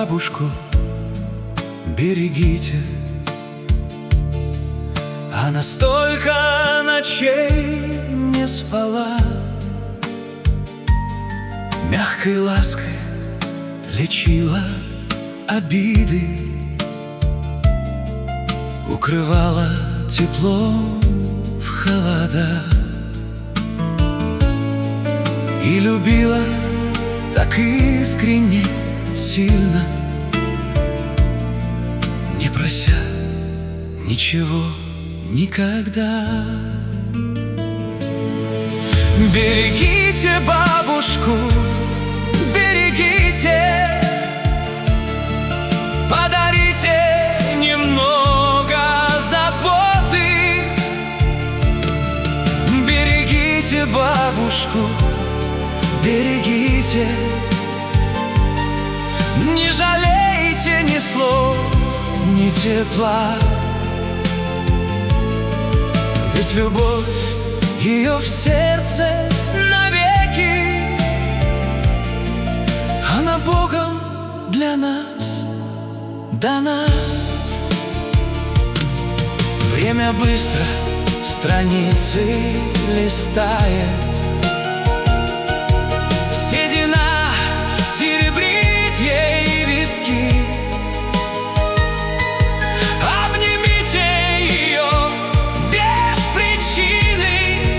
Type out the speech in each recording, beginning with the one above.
бабушку берегите. Она столько ночей не спала, мягкой лаской лечила обиды, укрывала теплом в холода. И любила так искренне, сильно, не прося ничего никогда. Берегите бабушку, берегите, подарите немного заботы. Берегите бабушку, берегите, не жалейте ни слов, ни тепла. Ведь любовь ее в сердце навеки, она Богом для нас дана. Время быстро страницы листает, седина серебрит ей виски. Обнимите ее без причины,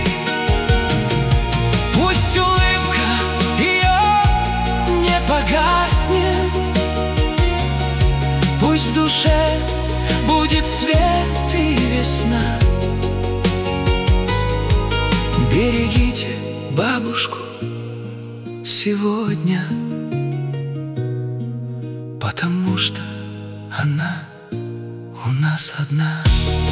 пусть улыбка ее не погаснет, пусть в душе будет свет и весна. Берегите бабушку сегодня, потому что она у нас одна.